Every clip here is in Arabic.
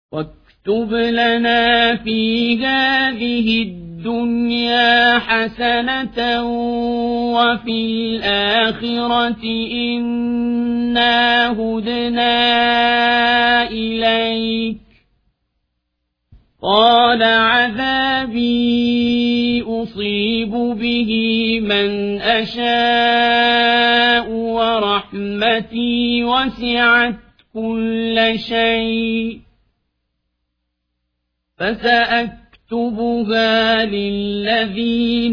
واكتب لنا في هذه الدنيا حسنة وفي الآخرة إنا هدنا إليك. قال عذابي أصيب به من أشاء ورحمتي وسعت كل شيء فسأكتبها للذين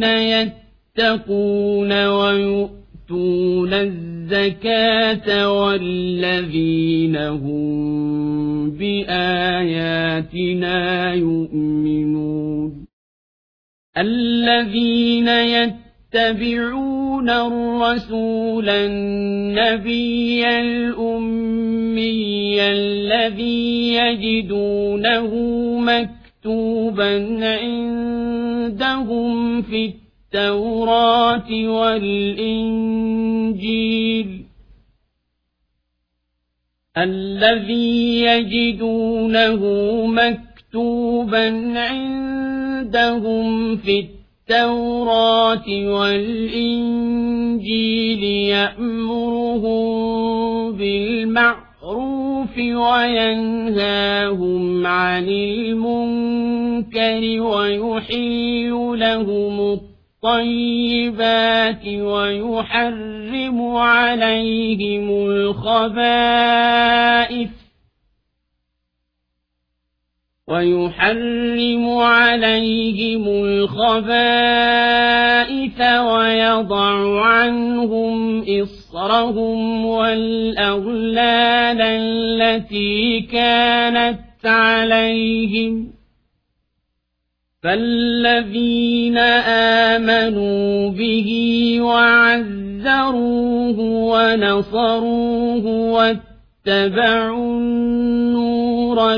يتقون ويؤتون الزكاة والذين هم بآياتنا يؤمنون. الذين يتبعون الرسول النبي الأمي الذي يجدونه مكتوبا عندهم في التوراة والإنجيل يأمرهم بالمعروف وينهاهم عن المنكر ويحل لهم الطيبات ويحرم عليهم الخبائث ويضع عنهم إصرهم والأغلال التي كانت عليهم. فالذين آمنوا به وعزروه ونصروه واتبعوا النور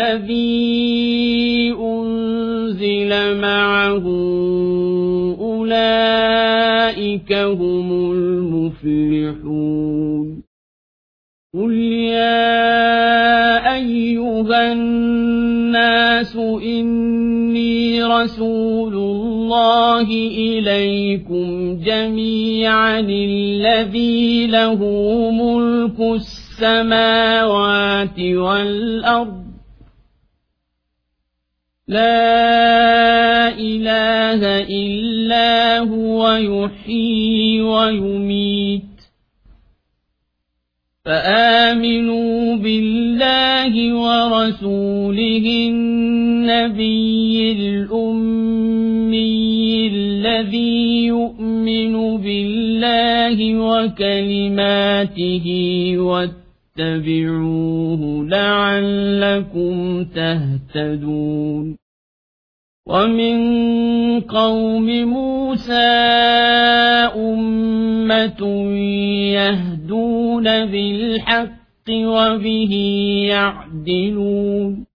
الذي أنزل معه أولئك هم المفلحون. قل يا أيها الناس إني رسول الله إليكم جميعا الذي له ملك السماوات والأرض لا إله إلا هو يحيي ويميت. فآمنوا بالله ورسوله النبي الأمي الذي يؤمن بالله وكلماته واتبعوه لعلكم تهتدون. ومن قوم موسى أمة يهدون بالحق وبه يعدلون.